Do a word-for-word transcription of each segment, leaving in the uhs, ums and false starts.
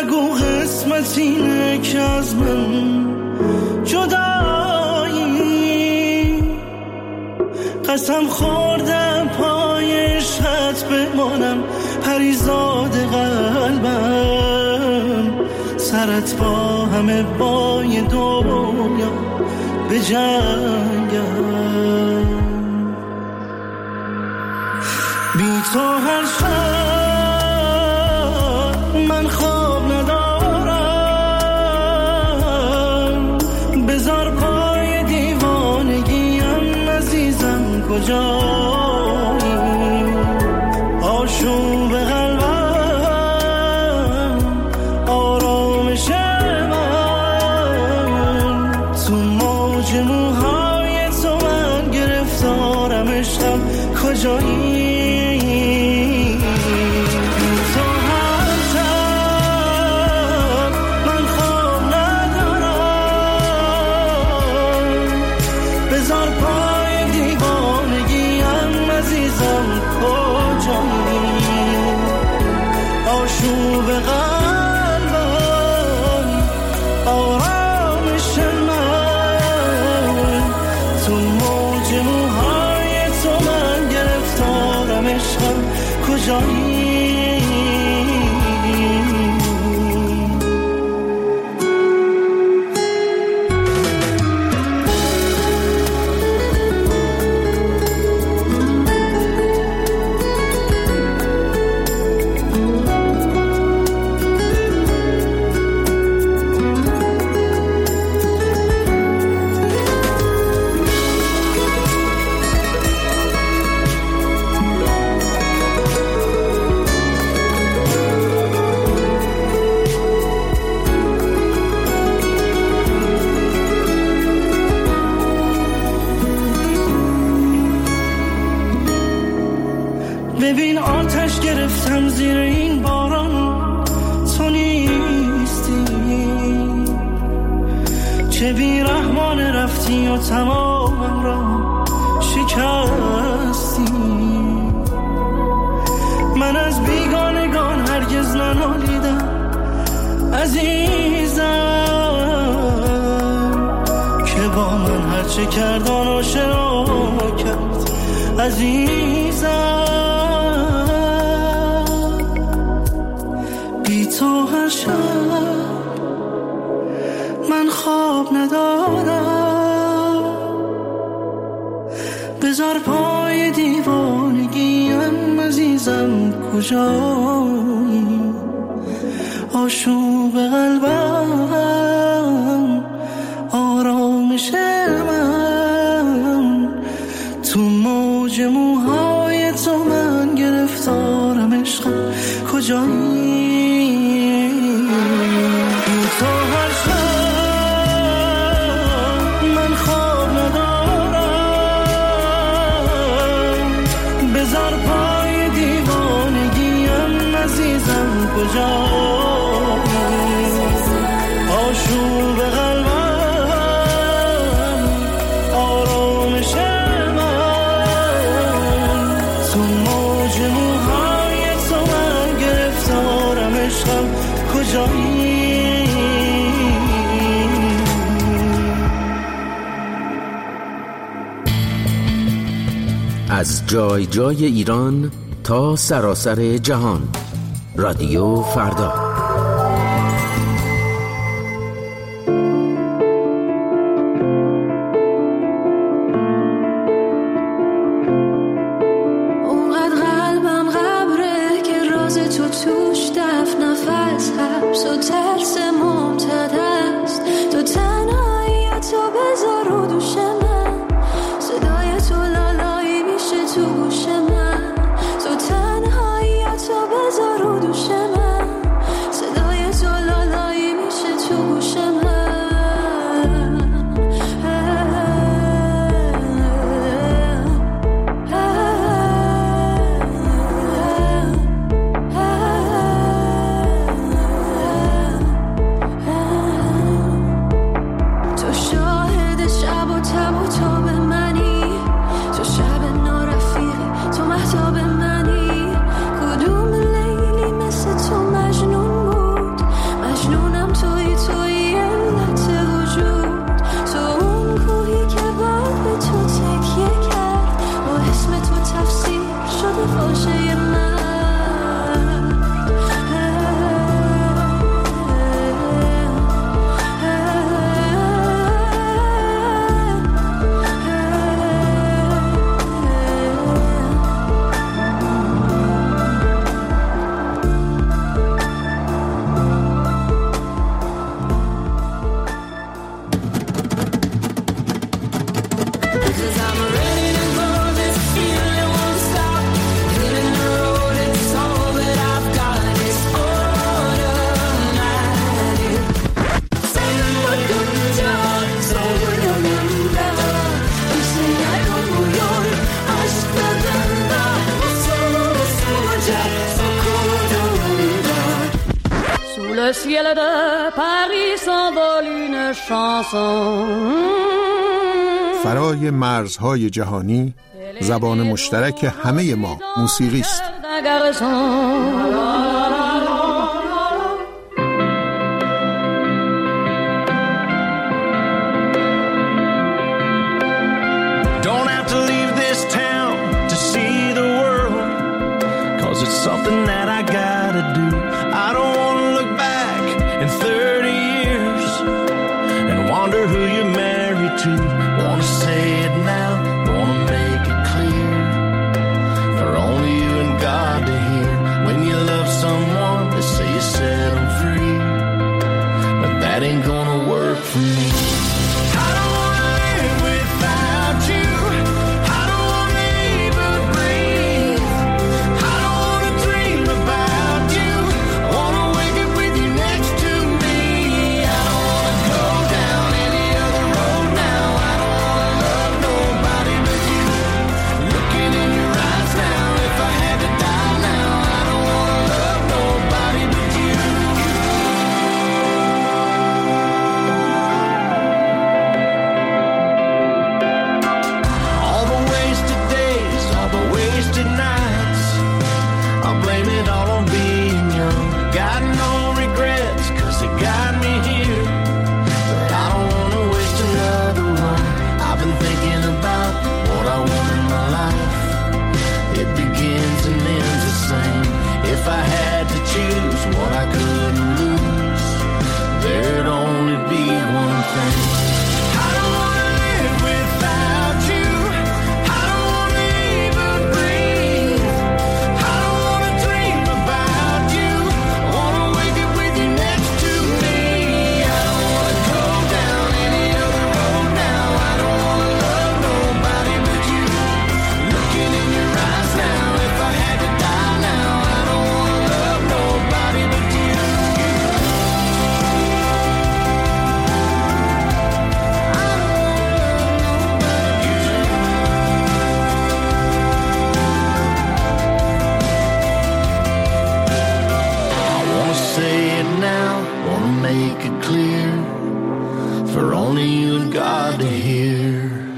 نگو قسمت اینه که از من جدایی، قسم خوردم پای عشقت بمانم پریزاد قلبم، سرت با همه بای دنیا به جنگم. بی تو هر شب من خواب ندارم، بذار پای دیوانگیم عزیزم کجایی، آشوب قلبم آرامش من، تو موج موهای تو من گرفتارم عشقم کجایی. آشوب قلبم آرامش من، تو موج موهای تو من گرفتارم عشقم کجایی. ببین آتش گرفتم زیر این باران، تو نیستی چه بی رحمان رفتی و تمامم را شکستی. من از بیگانگان هرگز ننالیدم عزیزم، که با من هرچه کرد آن آشنا کرد عزیزم. تو هر شب من خواب ندارم، بذار پای دیوانگیم عزیزم کجایی، آشوب قلبم آرامش من، تو موج موهای تو من گرفتارم عشقم کجایی. تو هر شب من خواب ندارم، بذار پای دیوانگیم عزیزم کجایی، آشوب قلبم آرامش من، تو موج موهای تو من گرفتارم عشقم کجایی. از جای جای ایران تا سراسر جهان، رادیو فردا. le ciel de Paris s'envole une chanson. فرای مرزهای جهانی زبان مشترک همه ما موسیقی است. Don't have to leave this town to see the world, 'cause it's something that I gotta do. I don't want to look back in thirty years and wonder who you're married to. Want to say it now, want to make it clear for only you and God to hear. When you love someone, they say you set them free, but that ain't gonna work for me. I don't want to live without you. I don't want to even breathe. I don't want to dream about you. I want to wake up with you next to me. I don't want to go down any other road now. I don't want to love nobody but you. Looking in your eyes now, if I had to die now, I don't want to love nobody but you. All the wasted days, all the wasted nights, I'll blame it all on being young. Got no regrets, 'cause it got me here, but I don't want to waste another one. I've been thinking about what I want in my life. It begins and ends the same. If I had to choose what I couldn't lose, there'd only be one thing. I don't want to live without you. I don't want to even breathe. I don't want to dream about you. I want to wake up with you next to me. I don't want to go down any other road now. I don't want to love nobody but you. Looking in your eyes now, if I had to die now, I don't want to love nobody but you. I want to say it now, want to make it clear for only you and God to hear.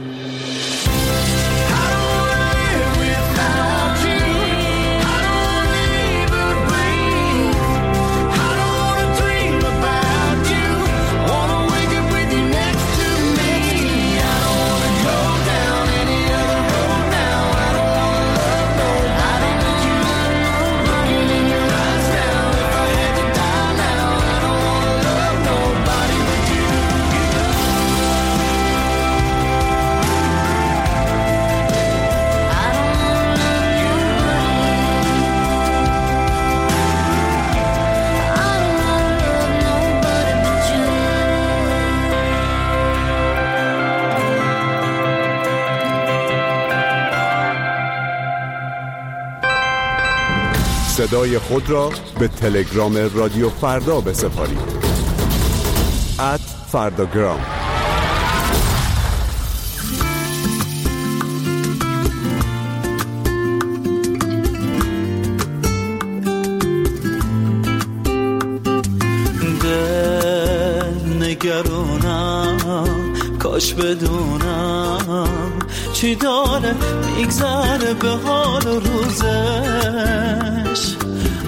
I don't want to live without you. I don't want to even breathe. I don't want to dream about you. I want to wake up with you next to me. I don't want to go down any other road now. I don't want to love nobody but you. Looking in your eyes now, if I had to die now, I don't want to love nobody but you. صدای خود را به تلگرام رادیو فردا بسپارید. ات فرداگرام. دل نگرانم، کاش بدونم چی داره میگذره به حال و روزش.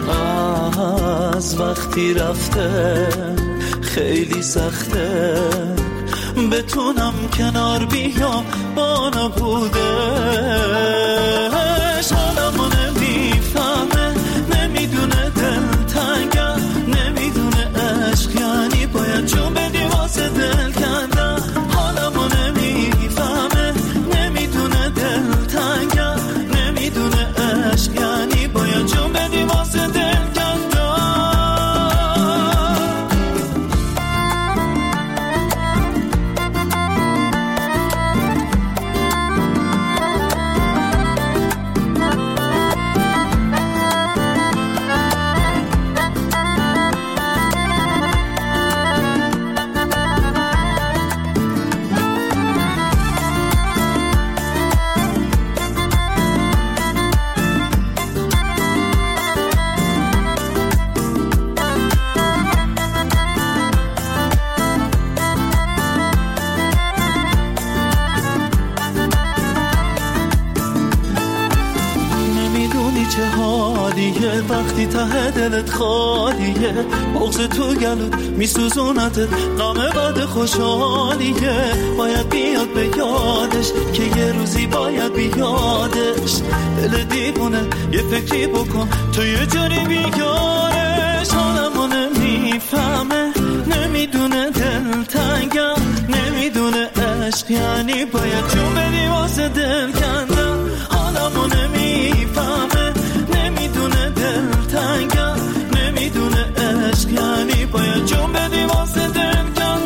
از وقتی رفته خیلی سخته بتونم کنار بیام با نبودش. حالمو نمیفهمه، نمیدونه دلتنگم، نمیدونه عشق یعنی باید جون بدی واسه دل کندم. حالمو نمیفهمه، نمیدونه دلتنگم، نمیدونه عشق یعنی باید جون بدی واسه دل کندم. وقتی ته دلت خالیه، بغض تو گلوت میسوزونتت، غم بعد خوشحالیه. باید بیاد به یادش که یه روزی باید بیادش. دل دیوونه یه فکری بکن تو یه جوری بیارش. حالمو نمیفهمه، نمیدونه دل تنگم، نمیدونه عشق یعنی باید جون بدی واسه دل کندم. حالمو نمیفهمه، نمیدونه دل تنگم، نمیدونه عشق یعنی باید جون بدی واسه دل کندم.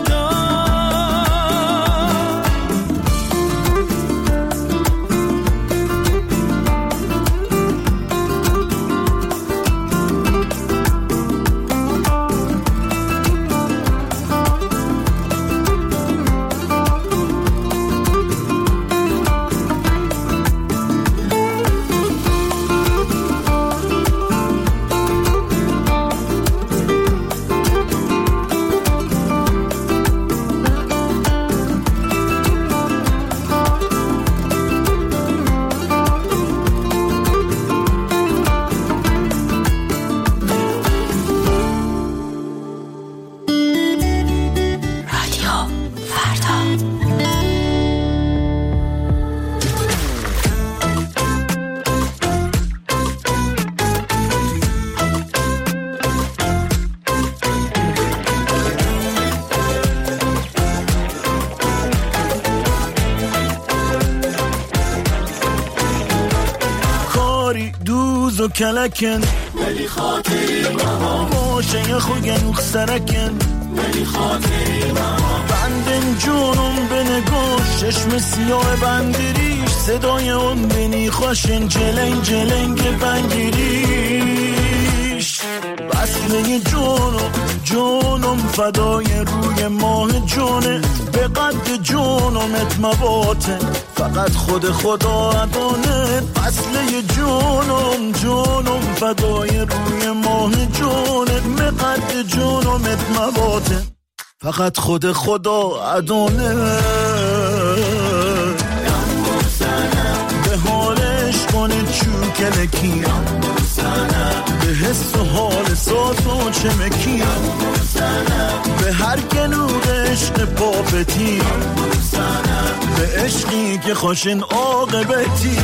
کلکن ولی خاطری بها باشه یه خوگنوخ سرکن ولی خاطری بها بندن جونم به نگاش چشم سیاه بندریش صدای اون بینی خوشن جلنگ جلنگ بنگیریش بسله جونم جونم فدای روی ماه جونه به قد جونم اتمباته فقط خود خدا ادانه بسله جونم جونم فدای روی ماه جونه به قد جونم اتمباته فقط خود خدا ادانه به حالش کنه چوکلکی به حس و حال ساز و چمکی به هر گلوگ عشق پاپتی به عشقی که خوشن عاقبتی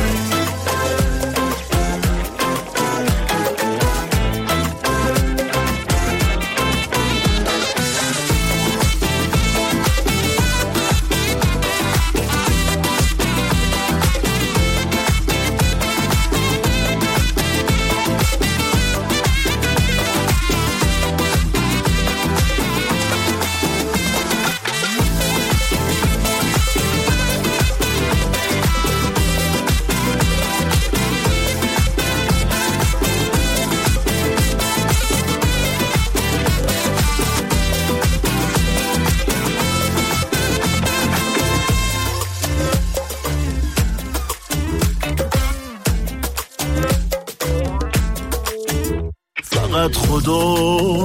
خدا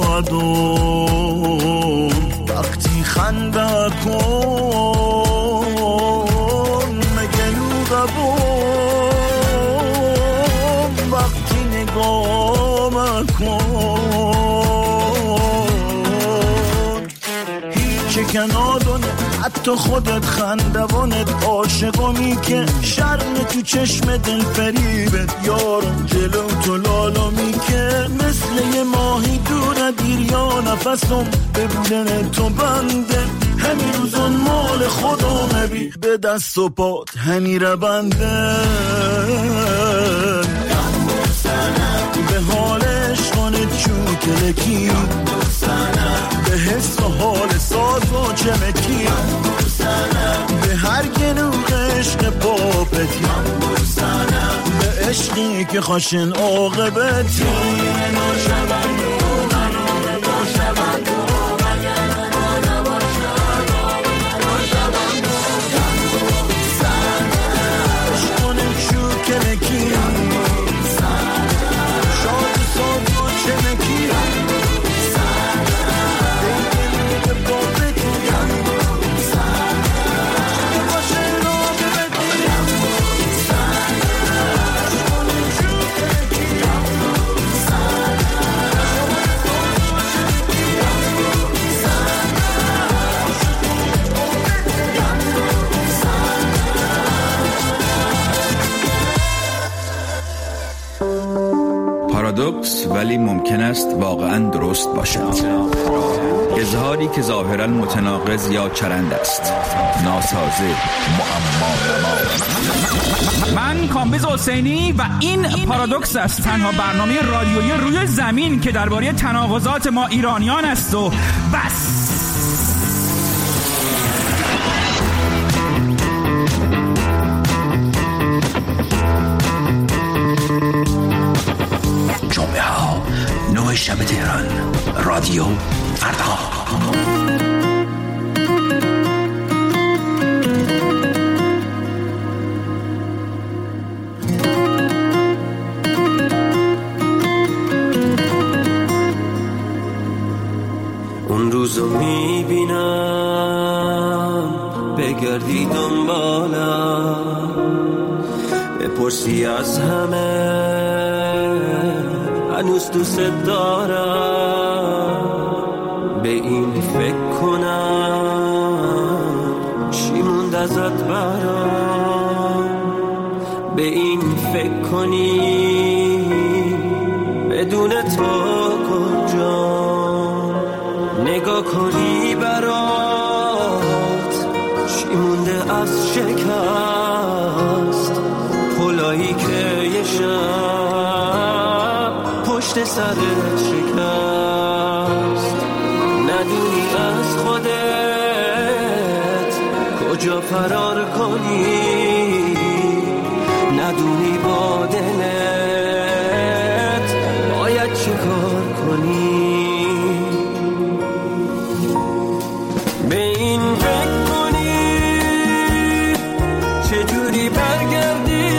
ادون وقتی خنده کن مگنو قبون وقتی نگاه مکن هیچ کنادونه حتی خودت خندوانت عاشقامی که شرم تو چشم دل فریبت یارم جلو تو لالامی که مثل یه ماهی دور دیر یا نفسم به بودن تو بنده همین روزون مال خدا مبی به دست و پات همی رو بنده به حالش کنه چوکلکی به حس و حال ساز و چمکی به هر گلوگ عشق پاپتی به عشقی که خوشن عاقبتی کی ممکن است واقعا درست باشد. اظهاری که ظاهرا متناقض یا چرند است، ناسازه، معما. من کامبیز حسینی و این پارادوکس است، تنها برنامه رادیویی روی زمین که درباره تناقضات ما ایرانیان است و بس. جمعه ها نه شب تهران، رادیو فردا. اون روزو میبینم بگردی دنبالم، بپرسی از همه هنوز دوست دارم، به این فکر کنم چی موند ازت برام، به این فکر کنی بدون تو کجا، نگاه کنی برات چی مونده از شکست، پلایی که یه شب پشت سرت شکست، ندونی از خودت کجا فرار کنی، ندونی با دلت باید چی کار کنی. به این فکر کنی چجوری برگردی،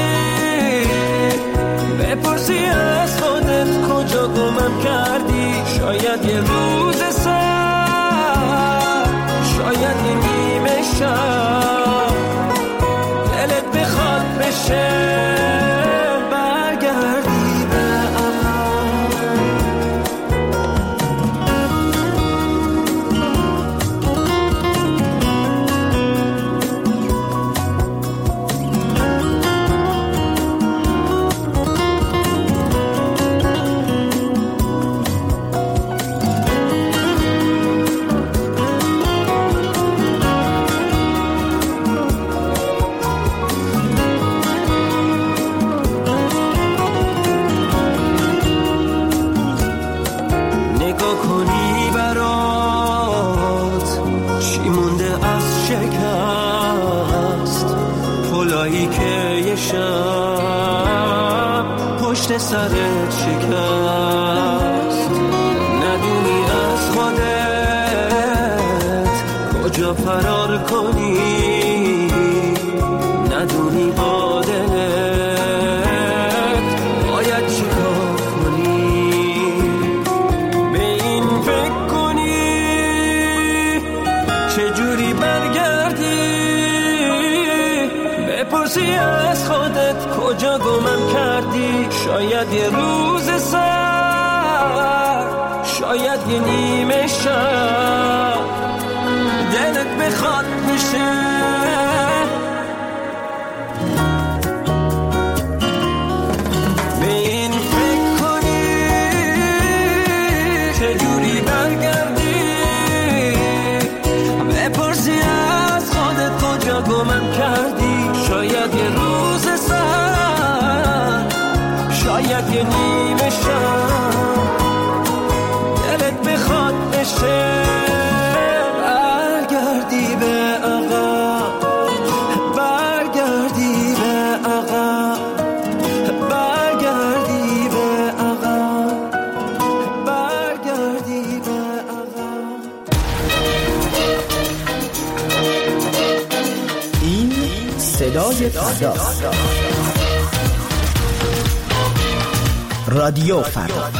بپرسی از خودت کجا گمم کردی، شاید یه روز سر، شاید یه نیمه شب دلت بخواد بشه برگردی به سرت شکست، ندونی از خودت کجا فرار کنی، ندونی با دلت باید چی کار کنی. به این فکر کنی چجوری برگردی، بپرسی از خودت کجا گمم کردی، شاید یه روز سر، شاید یه نیمه شب دلت بخواد بشه به این فکر کنی چجوری برگردی، بپرسی از خودت کجا گمم کردی، شاید یه روز سر، شاید یه نیمه شب دلت بخواد بشه برگردی به عقب، برگردی به عقب، برگردی به عقب، برگردی به عقب. این صدای فردا، رادیو فردا.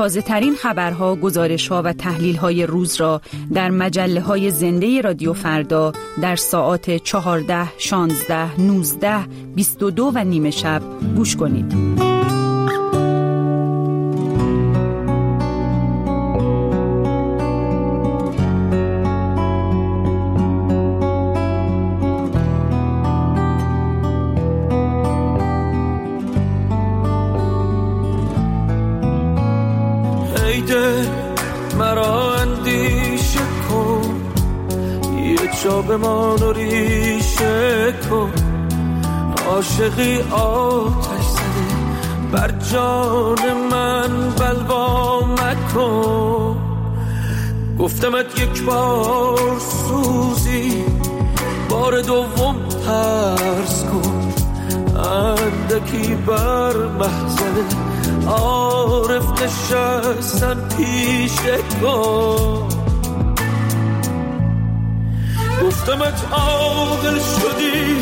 تازه ترین خبرها، گزارشها و تحلیل‌های روز را در مجله‌های زنده رادیو فردا در ساعات چهارده، شانزده، نوزده، بیست و دو و نیم شب گوش کنید. مرا اندیشه کن، یه جا بمان و ریشه کن، عاشقی آتش زده بر جان من بلوا مکن. گفتمت یک بار سوزی، بار دوم ترس کن، اندکی بر محضر عارف نشستن پیشه کن. گفتمت عاقل شدی،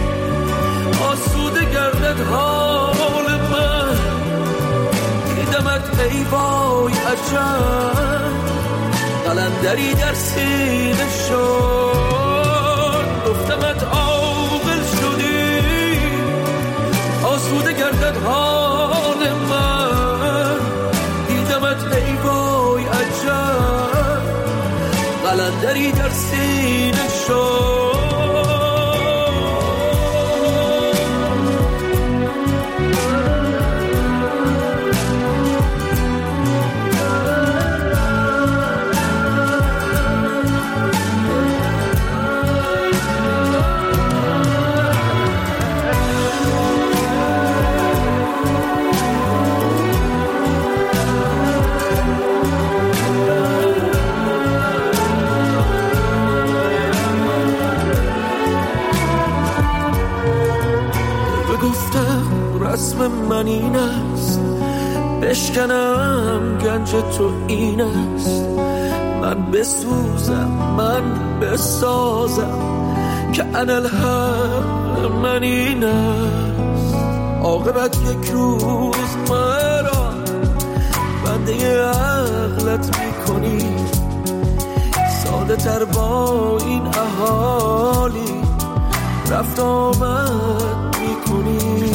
آسوده گردد حال من، دیدمت ای وای عجب، قلندری در سینه شد. گفتمت عاقل شدی، آسوده گردد حال من، دیدمت ای وای عجب، قلندری در سینه شد. رسم من این است، بشکنم گنج تو این است، من بسوزم من بسازم که انالحق من این است. عاقبت یک روز مرا بنده عقلت میکنی، ساده تر با این احالی رفت آمد میکنی.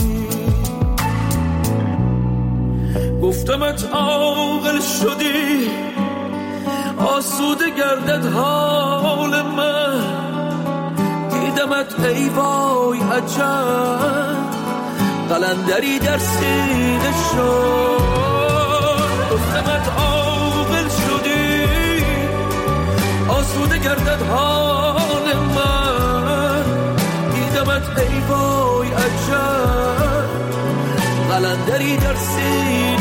گفتمت عاقل شدی، آسوده گردد حال من، دیدمت ای وای عجب، قلندری در سینه شد. گفتمت عاقل شدی، آسوده گردد حال من، دیدمت ای وای عجب، قلندری در سینه